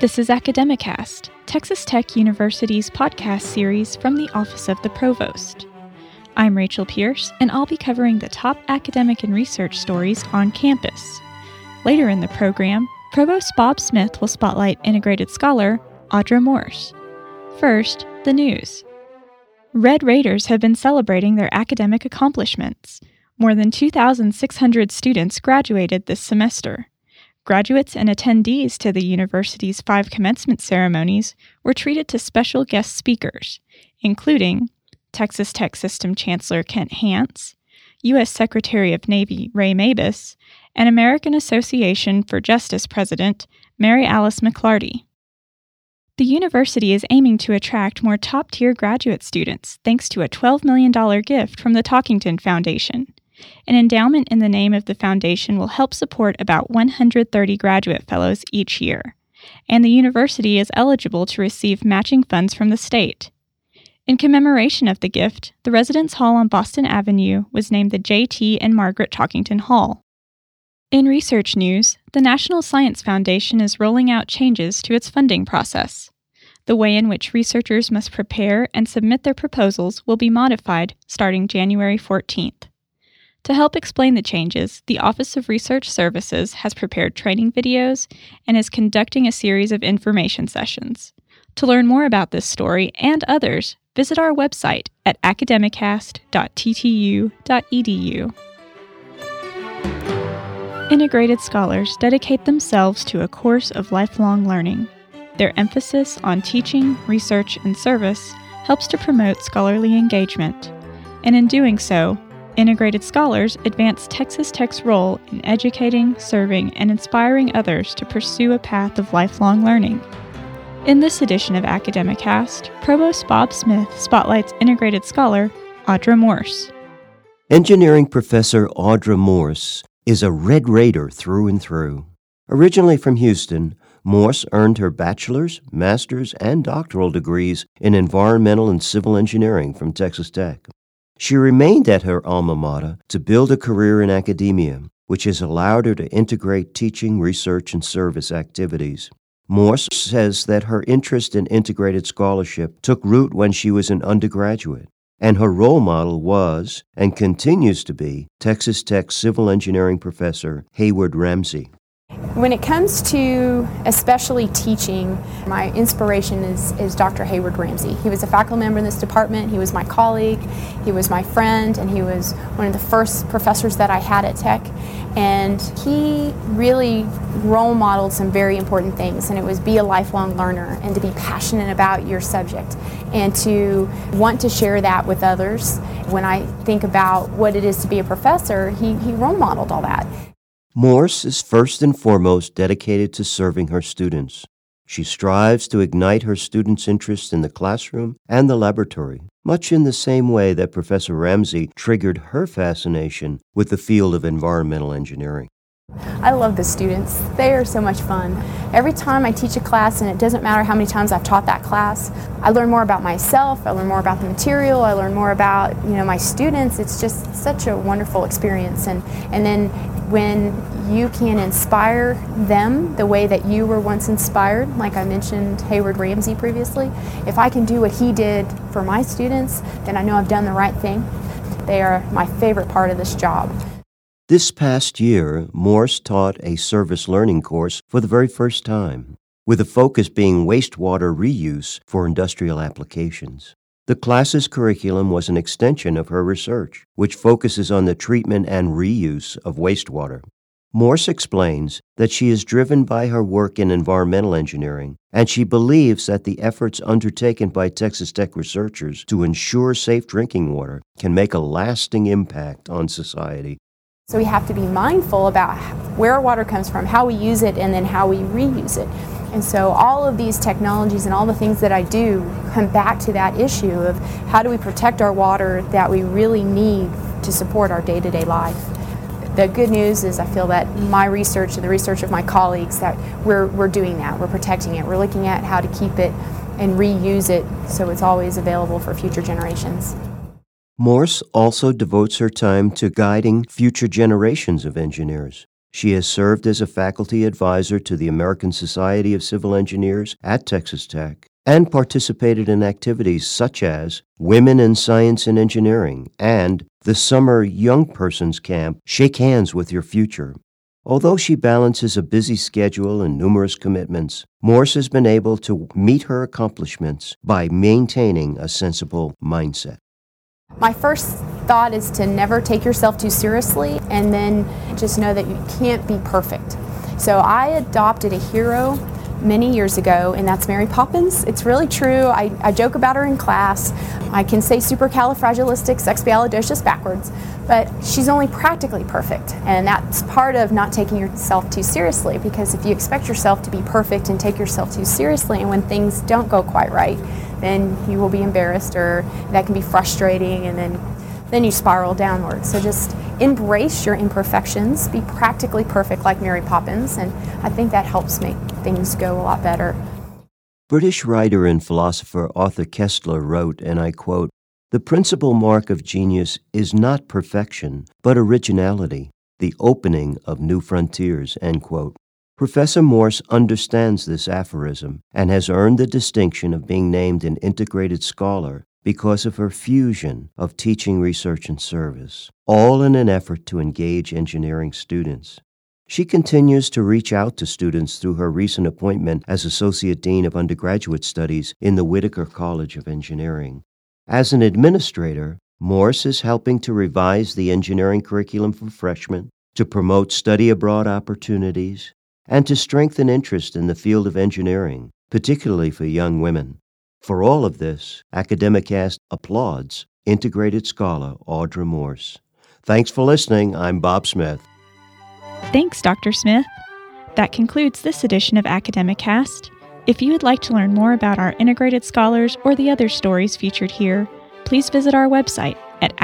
This is Academicast, Texas Tech University's podcast series from the Office of the Provost. I'm Rachel Pierce, and I'll be covering the top academic and research stories on campus. Later in the program, Provost Bob Smith will spotlight integrated scholar Audra Morse. First, the news. Red Raiders have been celebrating their academic accomplishments. More than 2,600 students graduated this semester. Graduates and attendees to the university's 5 commencement ceremonies were treated to special guest speakers, including Texas Tech System Chancellor Kent Hance, U.S. Secretary of Navy Ray Mabus, and American Association for Justice President Mary Alice McLarty. The university is aiming to attract more top-tier graduate students thanks to a $12 million gift from the Talkington Foundation. An endowment in the name of the foundation will help support about 130 graduate fellows each year, and the university is eligible to receive matching funds from the state. In commemoration of the gift, the Residence Hall on Boston Avenue was named the J.T. and Margaret Talkington Hall. In research news, the National Science Foundation is rolling out changes to its funding process. The way in which researchers must prepare and submit their proposals will be modified starting January 14th. To help explain the changes, the Office of Research Services has prepared training videos and is conducting a series of information sessions. To learn more about this story and others, visit our website at academicast.ttu.edu. Integrated scholars dedicate themselves to a course of lifelong learning. Their emphasis on teaching, research, and service helps to promote scholarly engagement, and in doing so, integrated scholars advance Texas Tech's role in educating, serving, and inspiring others to pursue a path of lifelong learning. In this edition of Academicast, Provost Bob Smith spotlights integrated scholar Audra Morse. Engineering professor Audra Morse is a Red Raider through and through. Originally from Houston, Morse earned her bachelor's, master's, and doctoral degrees in environmental and civil engineering from Texas Tech. She remained at her alma mater to build a career in academia, which has allowed her to integrate teaching, research, and service activities. Morse says that her interest in integrated scholarship took root when she was an undergraduate, and her role model was, and continues to be, Texas Tech civil engineering professor Hayward Ramsey. When it comes to especially teaching, my inspiration is Dr. Hayward Ramsey. He was a faculty member in this department, he was my colleague, he was my friend, and he was one of the first professors that I had at Tech. And he really role modeled some very important things, and it was be a lifelong learner and to be passionate about your subject and to want to share that with others. When I think about what it is to be a professor, he role modeled all that. Morse is first and foremost dedicated to serving her students. She strives to ignite her students' interest in the classroom and the laboratory, much in the same way that Professor Ramsey triggered her fascination with the field of environmental engineering. I love the students. They are so much fun. Every time I teach a class, and it doesn't matter how many times I've taught that class, I learn more about myself, I learn more about the material, I learn more about my students. It's just such a wonderful experience. And then when you can inspire them the way that you were once inspired, like I mentioned Hayward Ramsey previously, if I can do what he did for my students, then I know I've done the right thing. They are my favorite part of this job. This past year, Morse taught a service learning course for the very first time, with the focus being wastewater reuse for industrial applications. The class's curriculum was an extension of her research, which focuses on the treatment and reuse of wastewater. Morse explains that she is driven by her work in environmental engineering, and she believes that the efforts undertaken by Texas Tech researchers to ensure safe drinking water can make a lasting impact on society. So we have to be mindful about where our water comes from, how we use it, and then how we reuse it. And so all of these technologies and all the things that I do come back to that issue of how do we protect our water that we really need to support our day-to-day life. The good news is I feel that my research and the research of my colleagues, that we're doing that. We're protecting it. We're looking at how to keep it and reuse it so it's always available for future generations. Morse also devotes her time to guiding future generations of engineers. She has served as a faculty advisor to the American Society of Civil Engineers at Texas Tech and participated in activities such as Women in Science and Engineering and the summer Young Persons Camp, Shake Hands with Your Future. Although she balances a busy schedule and numerous commitments, Morse has been able to meet her accomplishments by maintaining a sensible mindset. My first thought is to never take yourself too seriously, and then just know that you can't be perfect. So I adopted a hero many years ago, and that's Mary Poppins. It's really true. I joke about her in class. I can say supercalifragilisticexpialidocious backwards, but she's only practically perfect. And that's part of not taking yourself too seriously, because if you expect yourself to be perfect and take yourself too seriously, and when things don't go quite right, then you will be embarrassed, or that can be frustrating, and then you spiral downward. So just embrace your imperfections, be practically perfect like Mary Poppins, and I think that helps make things go a lot better. British writer and philosopher Arthur Koestler wrote, and I quote, "The principal mark of genius is not perfection, but originality, the opening of new frontiers," end quote. Professor Morse understands this aphorism and has earned the distinction of being named an integrated scholar because of her fusion of teaching, research, and service, all in an effort to engage engineering students. She continues to reach out to students through her recent appointment as Associate Dean of Undergraduate Studies in the Whitaker College of Engineering. As an administrator, Morse is helping to revise the engineering curriculum for freshmen, to promote study abroad opportunities, and to strengthen interest in the field of engineering, particularly for young women. For all of this, Academicast applauds integrated scholar Audra Morse. Thanks for listening. I'm Bob Smith. Thanks, Dr. Smith. That concludes this edition of Academicast. If you would like to learn more about our integrated scholars or the other stories featured here, please visit our website at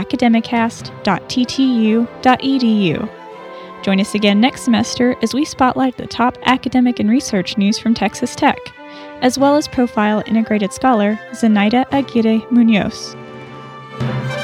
academicast.ttu.edu. Join us again next semester as we spotlight the top academic and research news from Texas Tech, as well as profile integrated scholar Zenaida Aguirre Munoz.